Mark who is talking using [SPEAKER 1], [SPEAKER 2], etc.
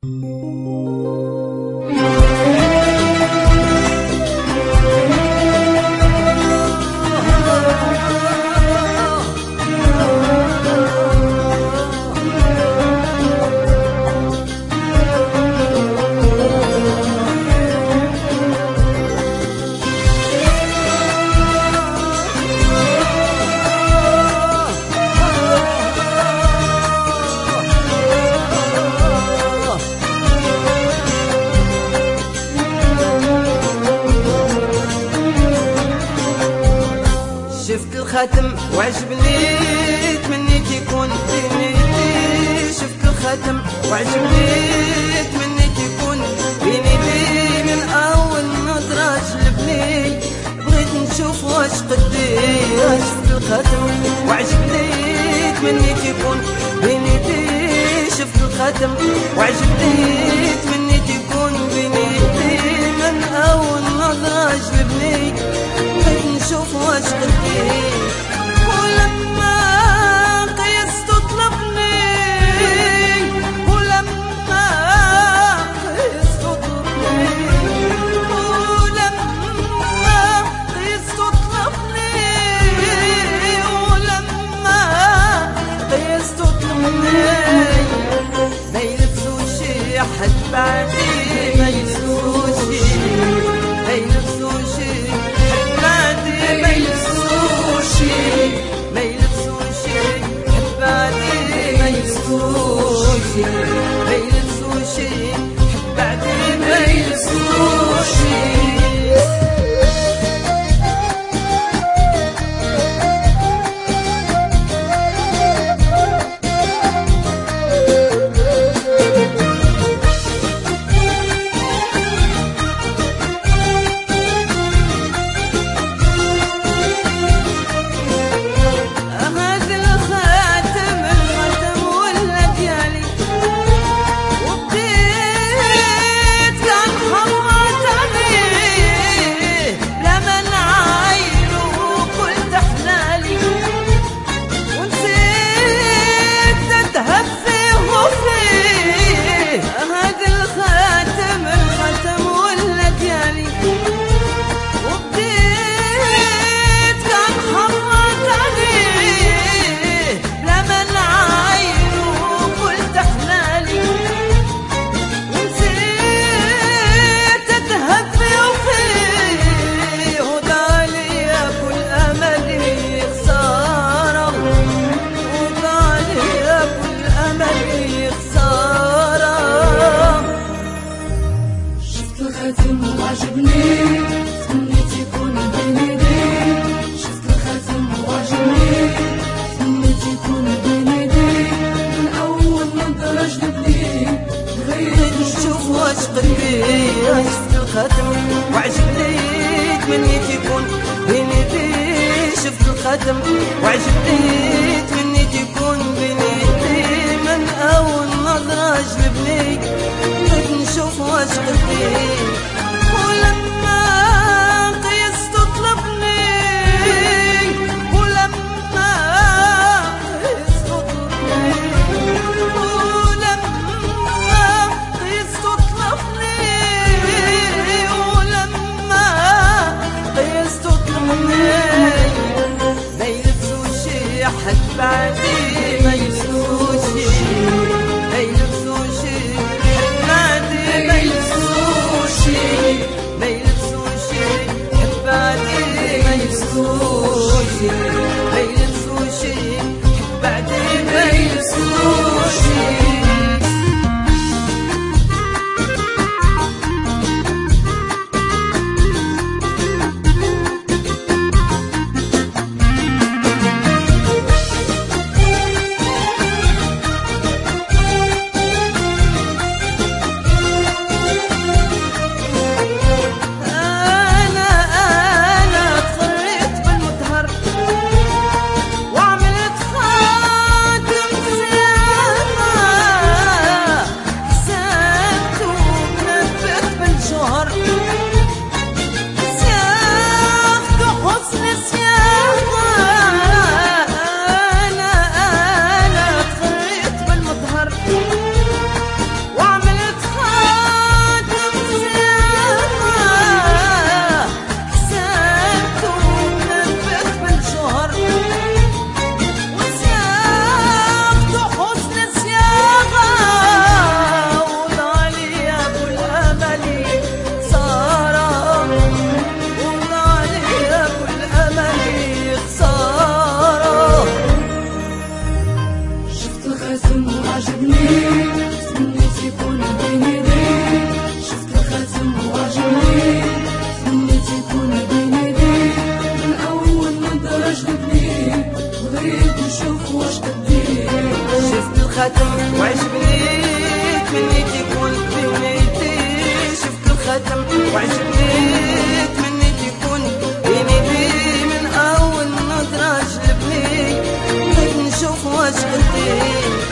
[SPEAKER 1] شفت الخاتم وعجبني تمنيت يكون بيني، شفت الخاتم وعجبني تمنيت يكون بيني من اول نظرة جلبني، بغيت نشوف واش قدي. شفت الخاتم وعجبني تمنيت يكون بيني، شفت الخاتم وعجبني تمنيت يكون بيني من اول نظرة جلبني، بغيت نشوف واش قدي. ولما قيست طلبني، ولما قيست طلبني، ولما قيست طلبني، ولما قيست طلبني، ما يلبسوش حد بعدي، ما يلبسوش، ما يلبسوش حد بعدي، ما يلبسوش، ما يلبسوش حد بعدي، ما يلبسوش، ما يلبسوش حد بعدي، ما يلبسوش. شفت الخاتم وعجبني تمنيت يكون بيني، شفت الخاتم وعجبني تمنيت يكون بيني من اول نظرة جلبني، بغيت نشوف واش قدي. ولما قيست طلبني، ولما قيست طلبني، ولما قيست طلبني، ولما قيست طلبني، ما يلبسوش حد بعدي، ما يلبسوش، ما يلبسوش حد بعدي، ما يلبسوش،
[SPEAKER 2] وعجبني تمنيت يكون بين يديك شفت الخاتم وعجبني تمنيت يكون بين يديك من أول نظرة جذبني بغيت نشوف واش قديك
[SPEAKER 1] شفت الخاتم وعجبني تمنيت يكون بين يديك شفت الخاتم وعجبني تمنيت يكون بين يديك من أول نظرة جذبني بغيت نشوف واش قديك